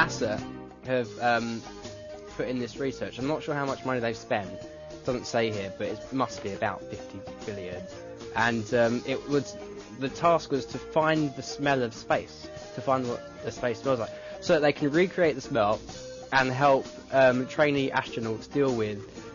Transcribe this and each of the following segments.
NASA have put in this research. I'm not sure how much money they've spent. It doesn't say here, but it must be about 50 billion. And the task was to find the smell of space, to find what the space smells like, so that they can recreate the smell and help trainee astronauts deal with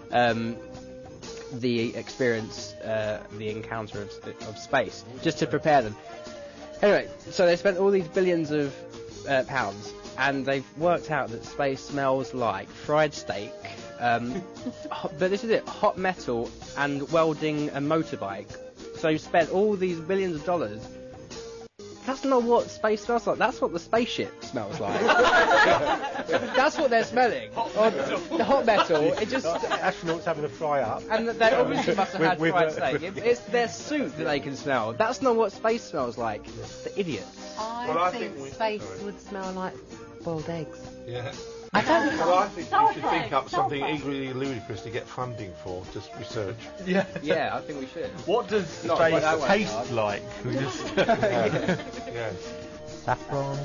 the experience, the encounter of space, just to prepare them. Anyway, so they spent all these billions of pounds, and they've worked out that space smells like fried steak, but this is it, hot metal and welding a motorbike. So you've spent all these billions of dollars. That's not what space smells like. That's what the spaceship smells like. That's what they're smelling. The hot metal. It just astronauts having a fry up. And they obviously must have had fried steak. It's their suit that they can smell. That's not what space smells like. The idiots. I think space would smell like boiled eggs. Yeah. I don't know. Well, I think we should think up something equally ludicrous to get funding for, just research. Yeah, I think we should. What does space taste like? We just Yeah. Saffron.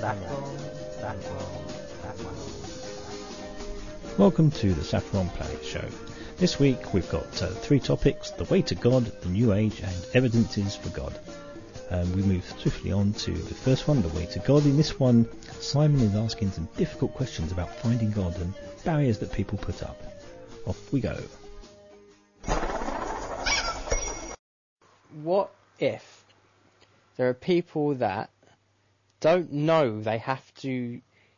Welcome to the Saffron Planet Show. This week we've got 3 topics: the way to God, the New Age, and evidences for God. We move swiftly on to the first one, the way to God. In this one, Simon is asking some difficult questions about finding God and barriers that people put up. Off we go. What if there are people that don't know they have to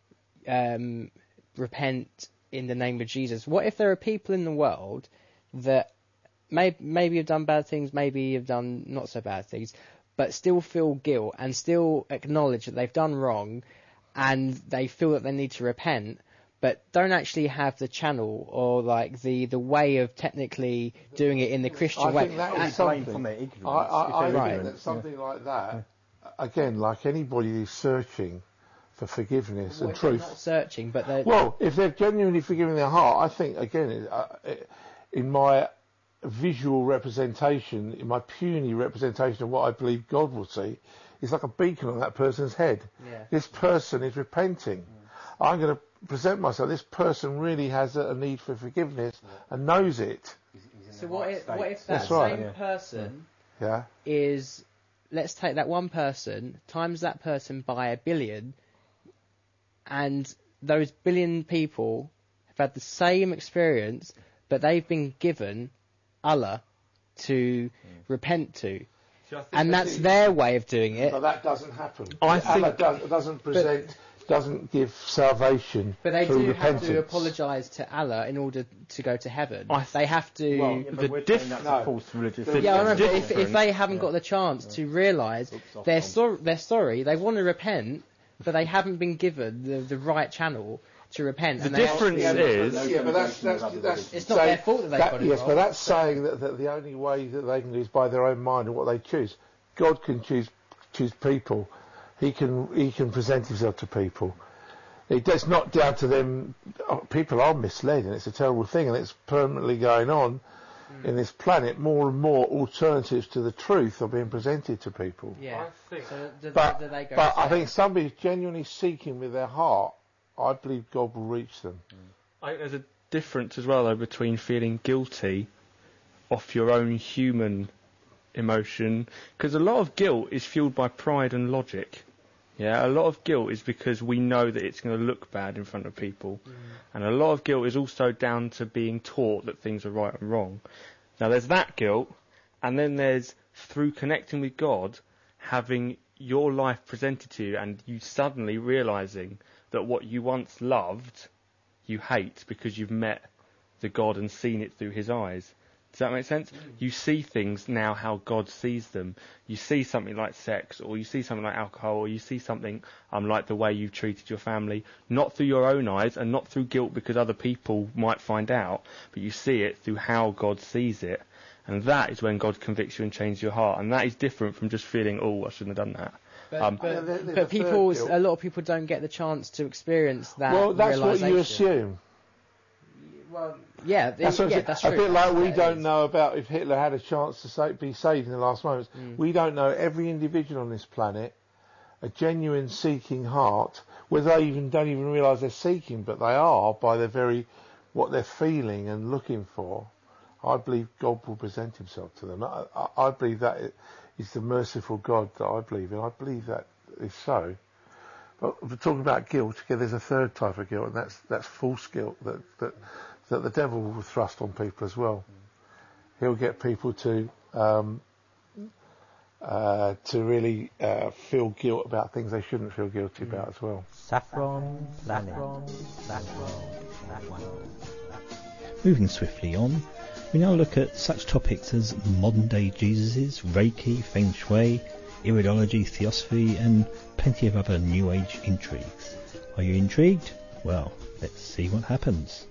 repent in the name of Jesus? What if there are people in the world that maybe have done bad things, maybe have done not so bad things, but still feel guilt and still acknowledge that they've done wrong and they feel that they need to repent, but don't actually have the channel or like the way of technically doing it in the Christian way? I think that is something from their ignorance. I think that something like that, again, like anybody who's searching for forgiveness and truth. Not searching, but well, if they're genuinely forgiving their heart, I think, again, in my visual representation, in my puny representation of what I believe God will see, it's like a beacon on that person's head. Yeah. This person is repenting. I'm going to present myself. This person really has a need for forgiveness and knows it. So what if that same person Yeah. is, let's take that one person, times that person by 1 billion, and those 1 billion people have had the same experience, but they've been given Allah to repent to. And that's their way of doing it. But that doesn't happen. Allah doesn't give salvation but they through do repentance. have to apologise to Allah in order to go to heaven. They have to. Well, that's a false religious. Yeah, I remember. If they haven't got the chance to realise they're sorry, they want to repent, but they haven't been given the right channel to repent. The difference is... Yeah, but that's it's not their fault that they got it Yes, wrong. but that's saying that the only way that they can do is by their own mind and what they choose. God can choose people. He can present himself to people. It's not down to them. People are misled, and it's a terrible thing, and it's permanently going on in this planet. More and more alternatives to the truth are being presented to people. Yeah. I think somebody genuinely seeking with their heart, I believe God will reach them. I think there's a difference as well, though, between feeling guilty off your own human emotion, because a lot of guilt is fueled by pride and logic. Yeah, a lot of guilt is because we know that it's going to look bad in front of people, and a lot of guilt is also down to being taught that things are right and wrong. Now, there's that guilt, and then there's, through connecting with God, having your life presented to you, and you suddenly realising that what you once loved, you hate because you've met the God and seen it through his eyes. Does that make sense? You see things now how God sees them. You see something like sex, or you see something like alcohol, or you see something like the way you've treated your family, not through your own eyes and not through guilt because other people might find out, but you see it through how God sees it. And that is when God convicts you and changes your heart. And that is different from just feeling, I shouldn't have done that. But people, a lot of people don't get the chance to experience that. Well, that's what you realisation. assume. Well, yeah, that's true. A bit like we don't know about if Hitler had a chance to be saved in the last moments. We don't know every individual on this planet a genuine seeking heart, where they even don't even realise they're seeking, but they are by their very what they're feeling and looking for, I believe God will present himself to them. I believe that is the merciful God that I believe in. I believe that is so. But we're talking about guilt. Again, there's a third type of guilt, and that's false guilt that the devil will thrust on people as well. He'll get people to really feel guilt about things they shouldn't feel guilty about as well. Saffron Planet. Moving swiftly on, we now look at such topics as modern day Jesuses, Reiki, Feng Shui, iridology, theosophy, and plenty of other New Age intrigues. Are you intrigued? Well, let's see what happens.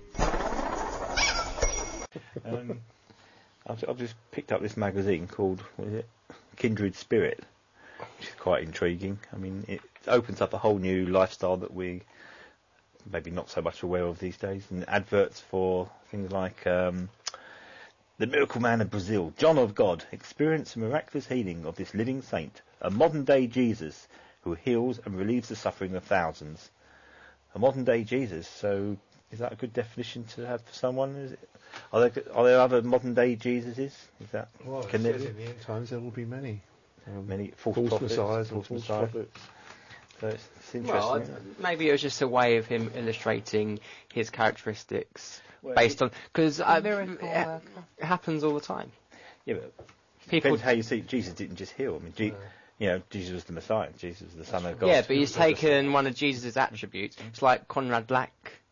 I've just picked up this magazine called, what is it? Kindred Spirit, which is quite intriguing. I mean, it opens up a whole new lifestyle that we maybe not so much aware of these days, and adverts for things like the Miracle Man of Brazil, John of God, experience the miraculous healing of this living saint, a modern-day Jesus who heals and relieves the suffering of thousands. A modern-day Jesus, so is that a good definition to have for someone? Is it? Are there other modern-day Jesuses? Is that? Well, can in the end times there will be many. Many false messiahs false and false messiahs. prophets. So it's interesting. Well, maybe it was just a way of him illustrating his characteristics based on... Because it happens all the time. Yeah, but People depends how you see. Jesus didn't just heal. I mean, Jesus was the Messiah. Jesus was the Son of God. Yeah, but he's taken one of Jesus' attributes. It's like Conrad Black,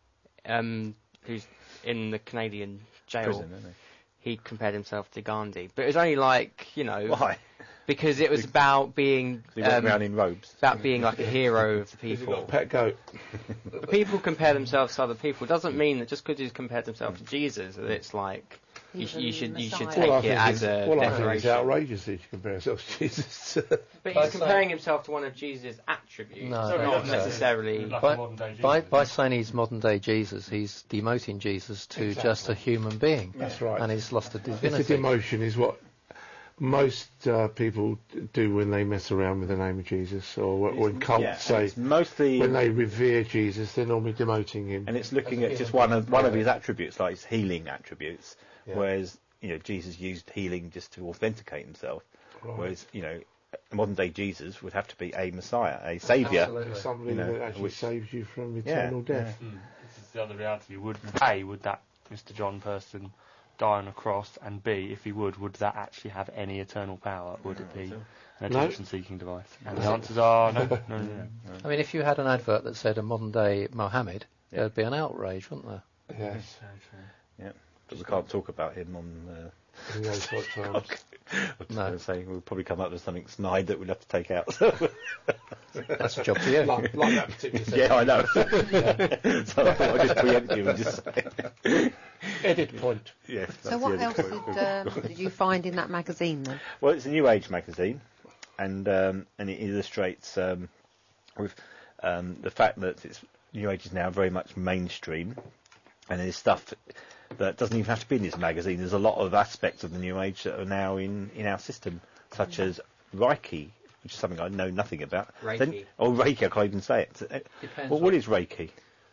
who's in the Canadian jail. Prison, isn't He compared himself to Gandhi. But it was only like, Why? Because it was about being... He went around in robes. About being like a hero of the people. Got a pet goat. People compare themselves to other people. It doesn't mean that just because he's compared himself to Jesus, that it's like... You should take it as a I think it's declaration. outrageous that you compare yourself to Jesus. But he's comparing himself to one of Jesus' attributes, not necessarily... By saying he's modern-day Jesus, he's demoting Jesus to just a human being. That's right. And he's lost the divinity. It's a demotion is what most people do when they mess around with the name of Jesus, or when cults say mostly when they revere Jesus, they're normally demoting him. And it's looking at just one of his attributes, like his healing attributes. Yeah. Whereas, Jesus used healing just to authenticate himself. Right. Whereas, modern day Jesus would have to be a Messiah, a saviour. Somebody that actually saves you from eternal death. Yeah. This is the other reality. Would that Mr. John person die on a cross, and B, if he would that actually have any eternal power? Would it be an attention-seeking device? And the answers are no. I mean, if you had an advert that said a modern-day Mohammed, there'd be an outrage, wouldn't there? Yes. Yeah. But we can't talk about him on... those hot times. No. Saying we'll probably come up with something snide that we'll have to take out. That's a job for you. like that particular segment. Yeah, I know. So I thought I'd just preempt you and just say... Edit point. Yes. So what else did you find in that magazine then? Well, it's a New Age magazine, and it illustrates with the fact that New Age is now very much mainstream, and there's stuff that doesn't even have to be in this magazine. There's a lot of aspects of the New Age that are now in our system, such as Reiki, which is something I know nothing about. Reiki. Reiki, I can't even say it. Well, what is Reiki?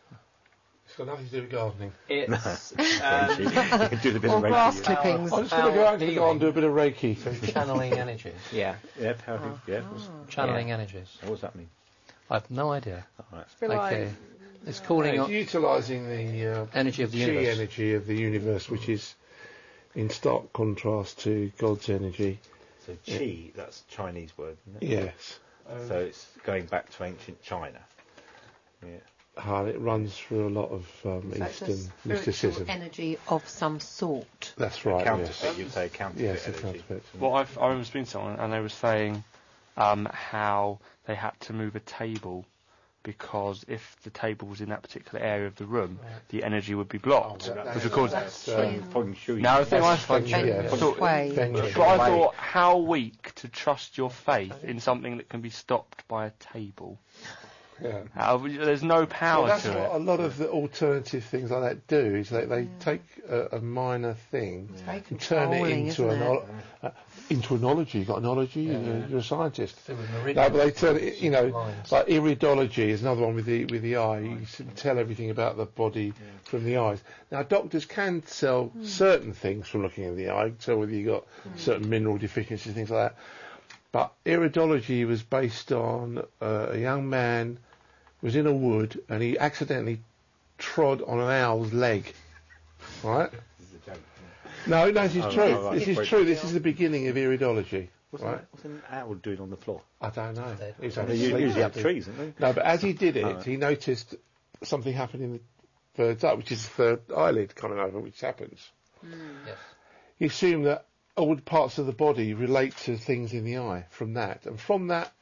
It's got nothing to do with gardening. It's... you can do the bit of Reiki. Grass clippings. I'm just going to go out and go and do a bit of Reiki. So channeling energies. Yeah. Yeah, Channeling energies. What does that mean? I have no idea. Oh, right. Okay. It's calling it's utilising the energy of the chi universe. energy of the universe, which is in stark contrast to God's energy. So chi, that's a Chinese word, isn't it? Yes. So it's going back to ancient China. Yeah. It runs through a lot of Eastern mysticism. Energy of some sort. That's right. Counterfeit, you'd say counterfeit Yes, a energy. counterfeit. Well, I remember speaking to someone, and they were saying how they had to move a table because if the table was in that particular area of the room, the energy would be blocked. Which of course, Feng Shui. now the thing I thought, Feng but I thought, how weak to trust your faith in something that can be stopped by a table. Yeah. There's no power Well, that's to what a it. lot of the alternative things like that do, is they take a minor thing very and turn it controlling, into isn't into an ology. You've got an ology, you're a scientist. To do with No, meridians, but they turn it, lines. like iridology is another one with the eye. You can tell everything about the body from the eyes. Now, doctors can tell certain things from looking at the eye, tell whether you got certain mineral deficiencies, things like that. But iridology was based on a young man who was in a wood and he accidentally trod on an owl's leg. Right? No, this is true. right. This is true. This is the beginning of iridology. Right? What's an owl doing on the floor? I don't know. He was They only asleep, usually up maybe. trees, aren't they? No, but as he did it, Right. he noticed something happening in the third eye, which is the third eyelid coming over, which happens. Yes. He assumed that all parts of the body relate to things in the eye from that. And from that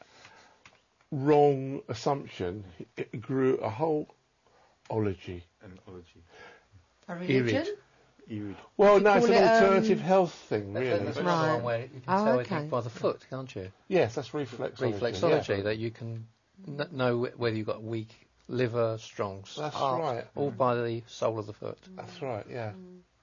wrong assumption, it grew a whole ology. An ology. A religion? Irid. Well, you no, it's call an it, alternative health thing, really. That's Right. another one where you can Oh, tell okay. it by the foot, can't you? Yes, that's reflexology. Reflexology, that you can know whether you've got weak liver, strong That's heart, right. all by the sole of the foot. That's right, yeah.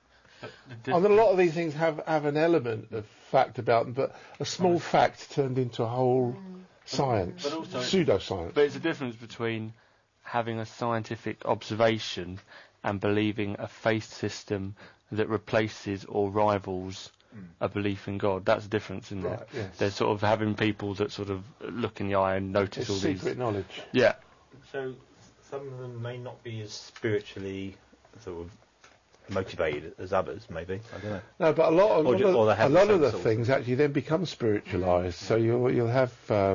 The I mean, a lot of these things have an element of fact about them, but a small fact turned into a whole science, But also- pseudoscience. But it's a difference between having a scientific observation and believing a faith system that replaces or rivals a belief in God. That's a difference, isn't Right, there? yes. There's sort of having people that sort of look in the eye and notice It's all these. secret knowledge. Yeah. So some of them may not be as spiritually sort of motivated as others, maybe. I don't know. No, but a lot Or of they a have the lot same of the source. things actually then become spiritualised. So you'll have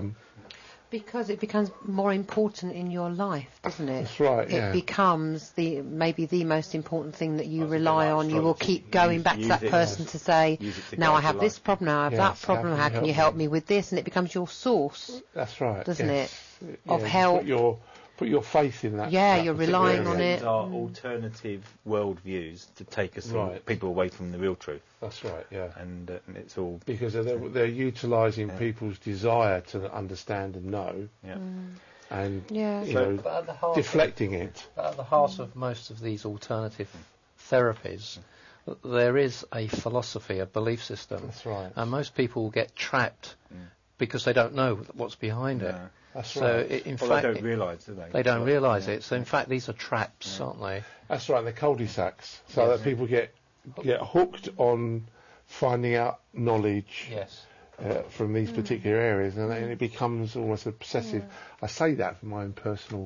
Because it becomes more important in your life, doesn't it? That's right, It yeah. becomes maybe the most important thing that you Well, it's a bit rely like on. You will astrology. keep going Use- back to use that it person as- to say, use it to now guide I have your this life. problem, now I have Yes, that how problem, can how you can help you help me? me with this? And it becomes your source. that's right, Doesn't yes. Of Yeah, help. Put your faith in that. Yeah, that you're particular relying on area. it. These are alternative worldviews to take us Right. people away from the real truth, That's right, yeah. and it's all Because they're utilising people's desire to understand and know, yeah. and Yeah. you So, know, but at the heart deflecting it. At the heart of most of these alternative therapies, there is a philosophy, a belief system. That's right. And most people get trapped because they don't know what's behind it. No. That's So, right. in Well, fact, they don't realise, do they? they don't realise it. So, in fact, these are traps, aren't they? That's right. They're cul-de-sacs, so that people get hooked on finding out knowledge. Yes. From these particular areas, and it becomes almost obsessive. I say that from my own personal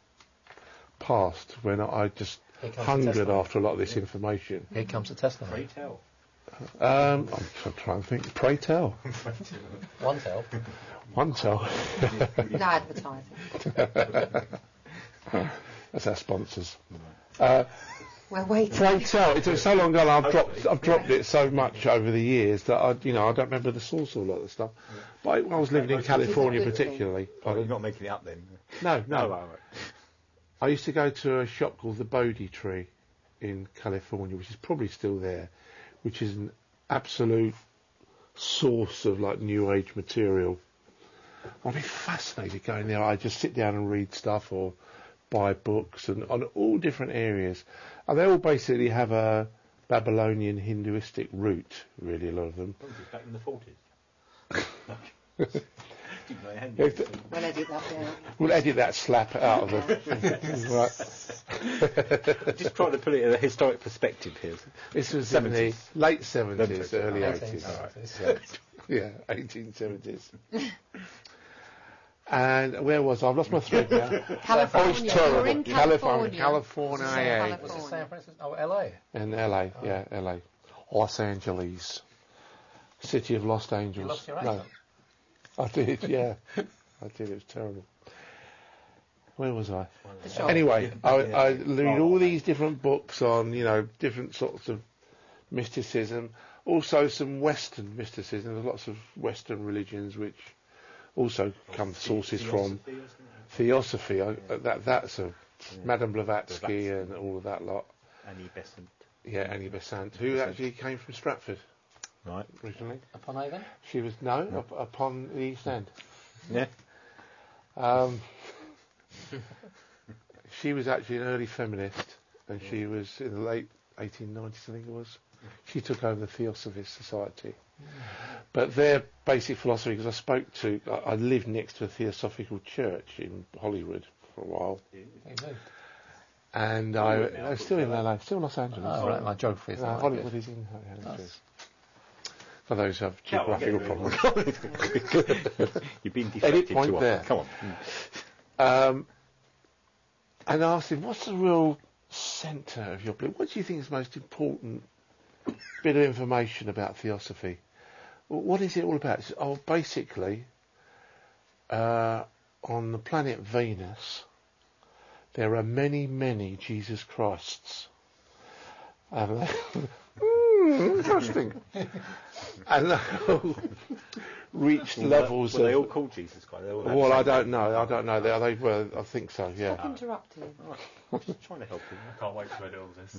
past, when I just Here comes the hungered testimony. after a lot of this information. Here comes the testimony. tell. I'm trying to think. Pray tell. One tell. One tell. No advertising. That's our sponsors. We're waiting. Pray tell. It's so long ago. I've dropped it so much over the years that I don't remember the source of a lot of the stuff. But I was living in California, particularly. Oh, you're not making it up then? No. Oh, right. I used to go to a shop called the Bodhi Tree in California, which is probably still there, which is an absolute source of like New Age material. I'd be fascinated going there. I just sit down and read stuff or buy books and on all different areas. And they all basically have a Babylonian Hinduistic root, really, a lot of them. Back in the 40s. We'll edit that down. We'll edit that slap out of them. Right. Just trying to put it in a historic perspective here. This was in the 70s. late 70s, early 1870s. 80s. Yeah, 1870s. And where was I? I've lost my thread now. California. terrible. You're in California. California. California. Was it San Francisco? Oh, LA. In LA, yeah, LA. Los Angeles. City of Lost Angels. You lost your No, accent. I did, yeah. I did, it was terrible. Where was I? The shop. Anyway, I read all these different books on, different sorts of mysticism. Also some Western mysticism. There's lots of Western religions which also come sources from Theosophy. That's a Madame Blavatsky and all of that lot. Annie Besant. Yeah, Annie Besant, who actually came from Stratford Right. originally. Upon Avon? She was upon the East End. Yeah. She was actually an early feminist, and she was in the late 1890s, I think it was. She took over the Theosophist Society. But their basic philosophy, because I lived next to a Theosophical church in Hollywood for a while. And I'm still in LA, still Los Angeles. Oh, right, my geography is not Hollywood good. is in Los Angeles. For those who have geographical problems. You've been deflected Edit point too often. there. Come on. And I asked him, what's the real centre of your belief? What do you think is the most important bit of information about Theosophy? What is it all about? He said, basically, on the planet Venus, there are many, many Jesus Christs. And interesting. And they all reached levels were they all called Jesus Christ? Well, I don't know. They were. I think so. Yeah. Stop interrupting. I'm just trying to help you. I can't wait to edit all this.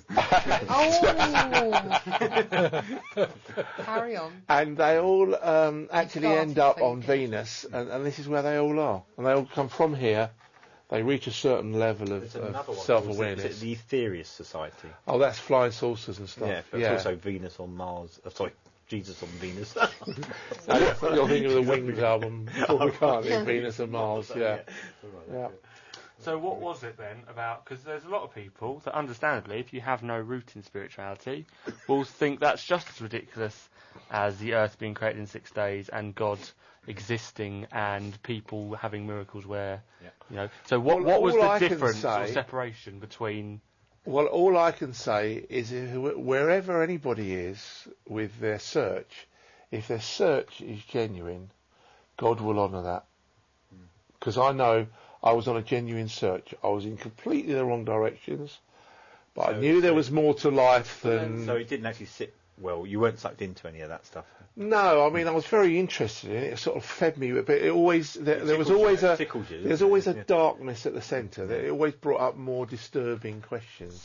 Oh! Carry on. And they all actually Started end up on thinking. Venus, and this is where they all are. And they all come from here. They reach a certain level of self-awareness. Is it the Aetherius Society? Oh, that's flying saucers and stuff. Yeah, but it's also Venus on Mars. Jesus on Venus. You're thinking of the Wings album, Paul McCartney, Venus and Mars. Yeah. So what was it then about, because there's a lot of people that understandably, if you have no root in spirituality, will think that's just as ridiculous as the earth being created in 6 days and God existing and people having miracles where, so what was the difference or separation between... Well, all I can say is wherever anybody is with their search, if their search is genuine, God will honour that. Because I know I was on a genuine search. I was in completely the wrong directions, but I knew there was more to life than... So it didn't actually sit well. You weren't sucked into any of that stuff. No, I mean I was very interested in it. It sort of fed me, but it always there was always a darkness at the centre. It always brought up more disturbing questions.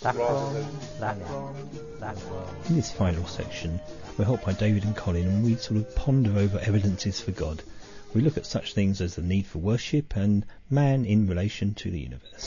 In this final section, we're helped by David and Colin, and we sort of ponder over evidences for God. We look at such things as the need for worship and man in relation to the universe.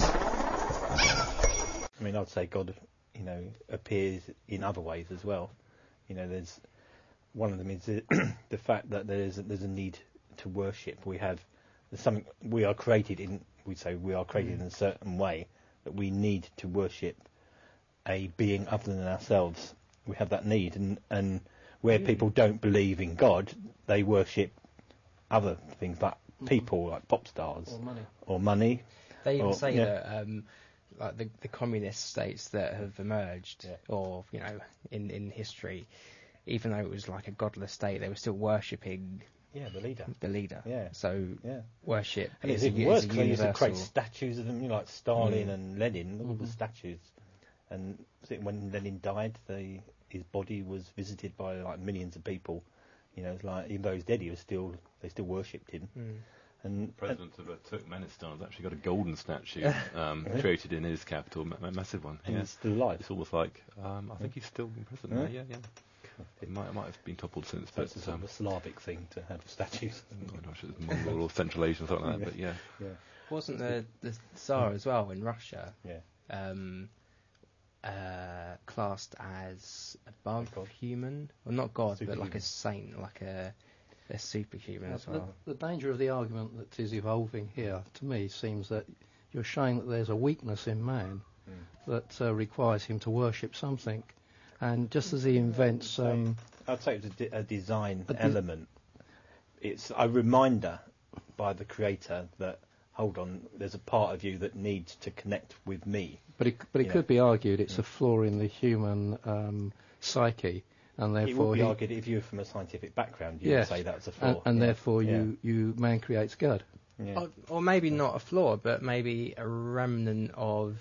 I mean, I'd say God, appears in other ways as well. There's one of them is the fact that there's a need to worship. We are created in a certain way that we need to worship a being other than ourselves. We have that need, and where people don't believe in God, they worship other things like people, like pop stars or money. They even say that like the communist states that have emerged, or in history, even though it was like a godless state, they were still worshipping the leader. Yeah. So worship. And it's even worse because they used to create statues of them, like Stalin and Lenin, all the statues. And when Lenin died, his body was visited by like millions of people. It's like even though he's dead, they still worshipped him. And the president of Turkmenistan has actually got a golden statue created in his capital, a massive one. And he's still alive. It's almost like I think he's still in prison there. Yeah. It might have been toppled since, but it's sort of a Slavic thing to have statues. I'm not sure it's Mongol or Central Asia or something like that, but yeah. Wasn't the Tsar as well in Russia? Classed as above human, well, not God, but like a saint, like a superhuman as well. The danger of the argument that is evolving here, to me, seems that you're showing that there's a weakness in man that requires him to worship something, and just as he invents, I'd say it's a design element. It's a reminder by the creator that, hold on, there's a part of you that needs to connect with me. But it could be argued it's a flaw in the human psyche, and therefore it would be argued if you were from a scientific background, you would say that's a flaw, and therefore man creates God. Yeah. Or maybe not a flaw, but maybe a remnant of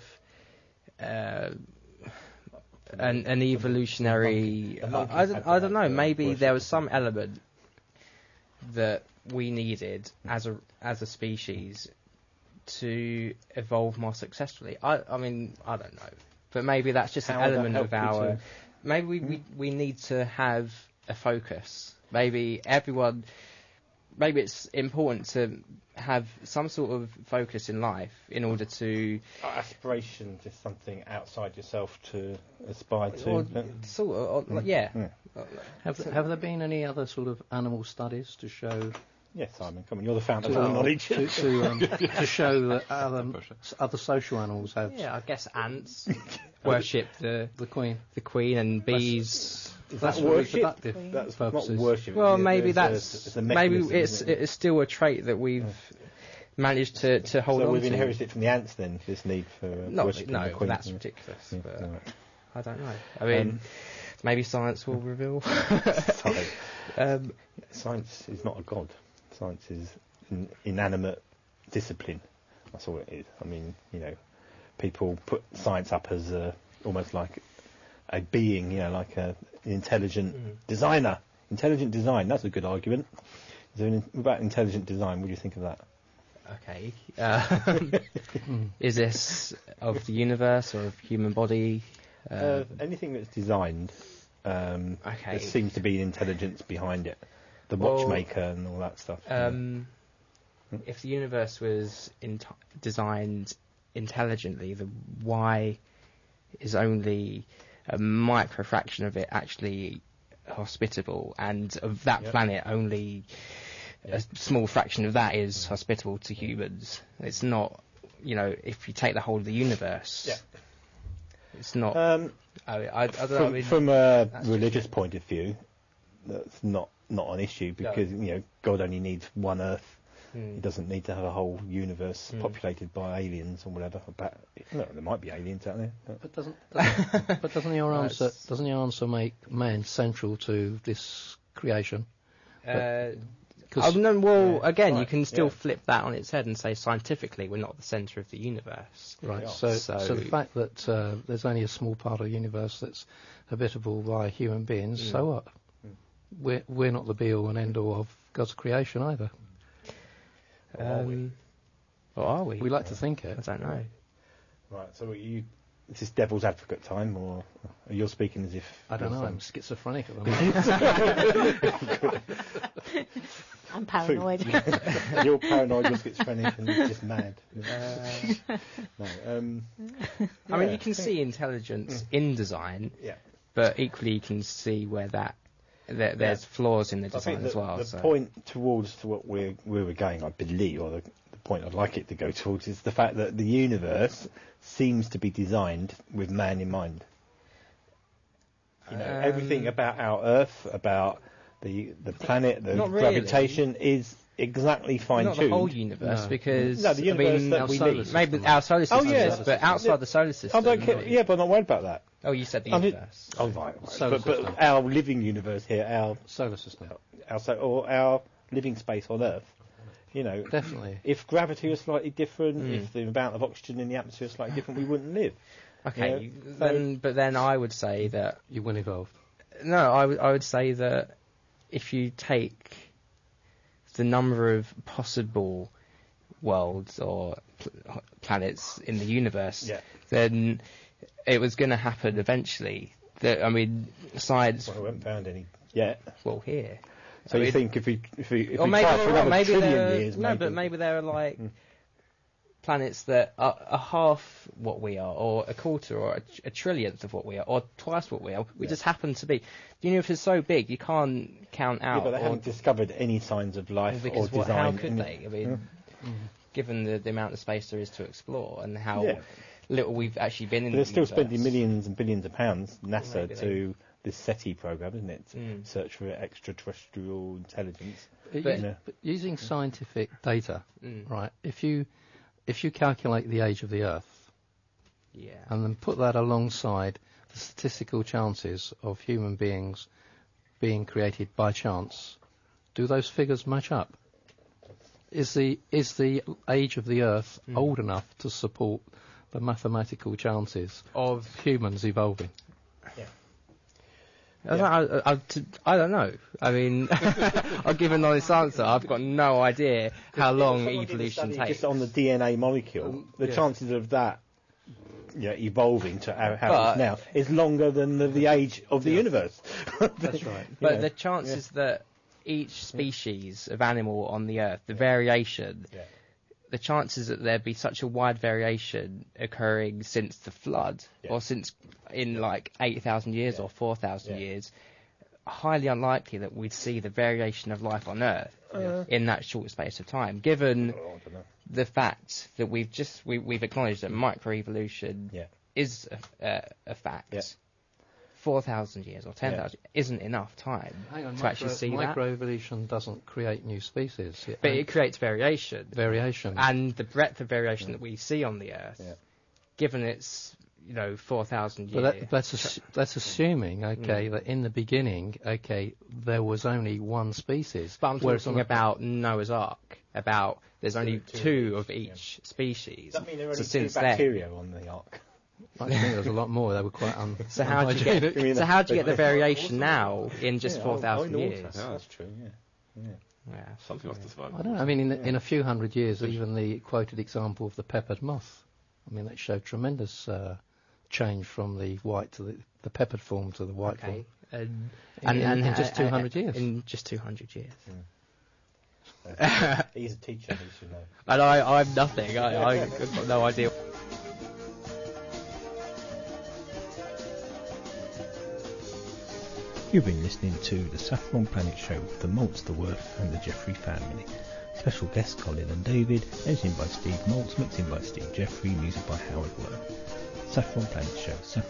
an evolutionary. I don't know. Maybe there was some element that we needed as a species to evolve more successfully. I mean, I don't know, but maybe that's just an element of our. Maybe we need to have a focus. Maybe it's important to have some sort of focus in life in order to... Aspiration, just something outside yourself to aspire to. Or sort of, like, yeah. Have there been any other sort of animal studies to show... Yes, Simon, come on, you're the founder of all knowledge. to show that other social animals have... Yeah, I guess ants worship the queen. The queen, and bees... That's for worship. reproductive That's purposes. Not worship. Well, maybe it's a maybe mechanism, it's still a trait that we've managed to hold on to. So we've inherited it from the ants then, this need for worshipping the queen. That's ridiculous. Yeah, but no. I don't know. I mean, maybe science will reveal. Science is not a god. Science is an inanimate discipline. That's all it is. I mean, people put science up as almost like a being, like an intelligent designer. Intelligent design, that's a good argument. About intelligent design, what do you think of that? Okay. Is this of the universe or of human body? Anything that's designed, there seems to be intelligence behind it. The watchmaker and all that stuff. If the universe was designed intelligently, then why is only a micro fraction of it actually hospitable, and of that planet only a small fraction of that is hospitable to humans? It's not, if you take the whole of the universe, it's not. I don't know. From a religious point of view, that's not an issue, because God only needs one Earth. He doesn't need to have a whole universe populated by aliens or whatever. There might be aliens out there. But doesn't your answer make man central to this creation? You can still flip that on its head and say scientifically we're not the centre of the universe. Right. So the fact that there's only a small part of the universe that's habitable by human beings, so what? We're not the be all and end all of God's creation either. Or are we? We like to think it. I don't know. Right, so is this devil's advocate time, or you're speaking as if... I don't know, I'm schizophrenic at the moment. I'm paranoid. You're paranoid, you're schizophrenic, and you're just mad. I mean, you can see intelligence in design, but equally you can see where there's flaws in the design as well. The point towards to what we were going, I believe, or the point I'd like it to go towards, is the fact that the universe seems to be designed with man in mind. Everything about our Earth, about the planet, the gravitation is exactly fine-tuned. Not the whole universe, because the universe that we need. Maybe our solar system, but outside the solar system. I don't care. Yeah, but I'm not worried about that. Oh, you said the universe. Right. But our living universe here, our solar system, our living space on Earth, definitely. If gravity was slightly different, if the amount of oxygen in the atmosphere was slightly different, we wouldn't live. Okay, but then I would say that you wouldn't evolve. No, I would say that if you take the number of possible worlds or planets in the universe, then it was going to happen eventually. Science... Well, we haven't found any yet. Well, here. So you think if we or try for another trillion years... but maybe there are like planets that are half what we are, or a quarter, or a trillionth of what we are, or twice what we are. We just happen to be. The universe is so big, you can't count out. Yeah, but they haven't discovered any signs of life or design. How could they? I mean, given the amount of space there is to explore and how little we've actually been in the universe. They're still spending millions and billions of pounds, NASA, to this SETI program, isn't it? Search for extraterrestrial intelligence. But using scientific data, right? If you calculate the age of the Earth, and then put that alongside the statistical chances of human beings being created by chance, do those figures match up? Is the age of the Earth old enough to support the mathematical chances of humans evolving? I don't know. I mean, I'll give an honest answer. I've got no idea how long evolution takes. Just on the DNA molecule, the chances of that evolving to how it is now is longer than the age of the universe. That's right. But the chances that each species of animal on the Earth, the variation, the chances that there be such a wide variation occurring since the flood, or since in like 8,000 years or 4,000 years, highly unlikely that we'd see the variation of life on Earth in that short space of time, given the fact that we've acknowledged that microevolution is a fact. 4,000 years or 10,000 isn't enough time to actually see that. Microevolution doesn't create new species. But it creates variation. Variation. And the breadth of variation that we see on the Earth, given its 4,000 years. But that's assuming, that in the beginning, there was only one species. But I'm talking about Noah's Ark, about there's only two of each species. Does that mean there are only since two bacteria on the Ark? I think there's a lot more. They were quite So how do you get the variation now in just 4,000 years? That's true. Something must have survived. I don't know. I mean, in a few hundred years, even the quoted example of the peppered moth, I mean, that showed tremendous change from the white to the peppered form to the white form. In just 200 years. In just 200 years. He's a teacher, he should know. And I'm nothing. I've got no idea. You've been listening to the Saffron Planet Show with the Maltz, the Worth and the Jeffrey family. Special guests Colin and David, editing by Steve Maltz, mixing by Steve Jeffrey, music by Howard Worth. Saffron Planet Show.